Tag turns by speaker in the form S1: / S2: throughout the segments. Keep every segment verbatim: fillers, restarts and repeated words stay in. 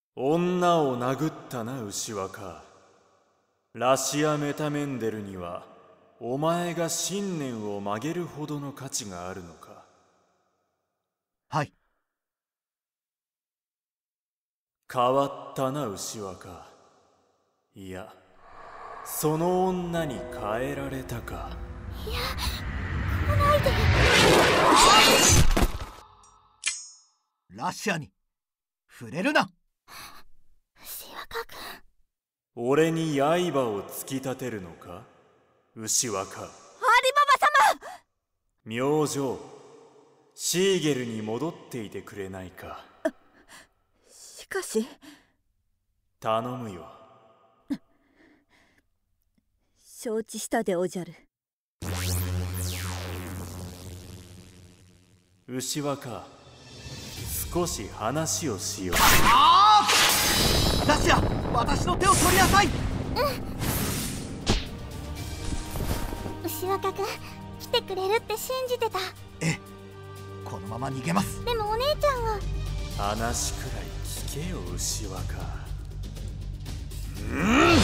S1: 女を殴ったな、牛若。ラシア・メタメンデルにはお前が信念を曲げるほどの価値があるのか。
S2: はい。
S1: 変わったな、牛若。いや、その女に変えられたか。
S3: いや、来ないで。
S2: ラシアに触れるな。
S3: 牛若君。
S1: 俺に刃を突き立てるのか、牛若。
S3: アリババ様。
S1: 明星、シーゲルに戻っていてくれないか。
S3: しかし
S1: 頼むよ。
S3: 承知したでおじゃる。
S1: 牛若、少し話をしよう。
S2: ああ！ラシア、私の手を取りなさい。うん。
S3: 牛若君、来てくれるって信じてた。
S2: ええ、このまま逃げます。
S3: でもお姉ちゃんが。
S1: 話くらい聞けよ、牛若。うん。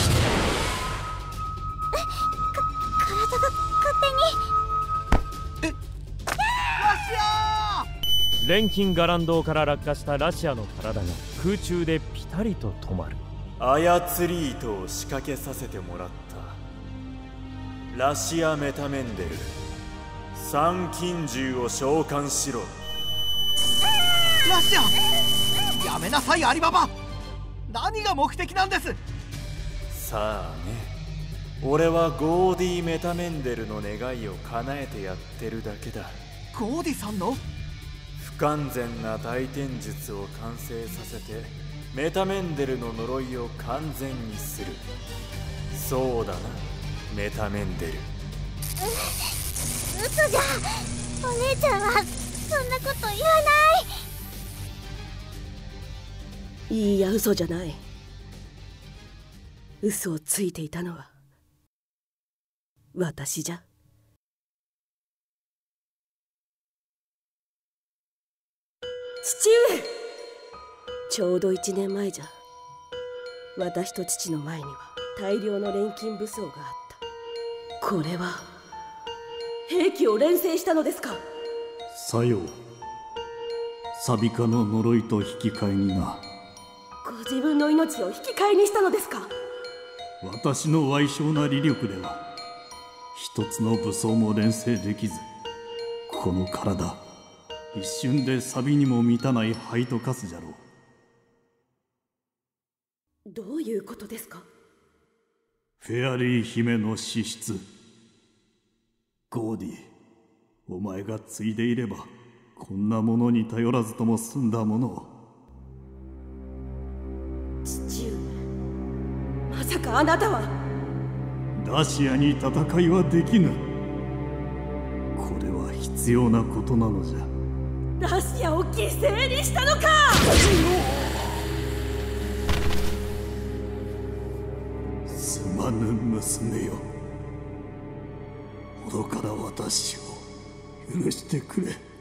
S3: か、体が勝手に。
S2: え、ラシア！
S4: 錬金伽藍洞から落下したラシアの体が空中でピタリと止まる。
S1: 操り糸を仕掛けさせてもらった。ラシア・メタメンデル、三金獣を召喚しろ。
S2: ラシア、やめなさい、アリババ。何が目的なんです？
S1: さあね、俺はゴーディ・メタメンデルの願いを叶えてやってるだけだ。
S2: ゴーディさんの
S1: 不完全な大天術を完成させてメタメンデルの呪いを完全にする。そうだな、メタメンデル。う、
S3: 嘘じゃ。お姉ちゃんはそんなこと言わない。
S5: いいや、嘘じゃない。嘘をついていたのは私じゃ。父上、ちょうど一年前じゃ。私と父の前には大量の錬金武装があった。これは兵器を錬成したのですか？
S6: さよう。サビカの呪いと引き換えにな。
S5: ご自分の命を引き換えにしたのですか？
S6: 私の矮小な利力では一つの武装も錬成できず、この体一瞬でサビにも満たない灰と化すじゃろう。
S5: どういうことですか？
S6: フェアリー姫の資質。ゴーディ、お前が継いでいればこんなものに頼らずとも済んだものを。
S5: 父上、まさかあなたは。
S6: ラシアに戦いはできぬ。これは必要なことなのじゃ。
S5: ラシアを犠牲にしたのか！
S6: すまぬ娘よ。愚かな私を許してくれ。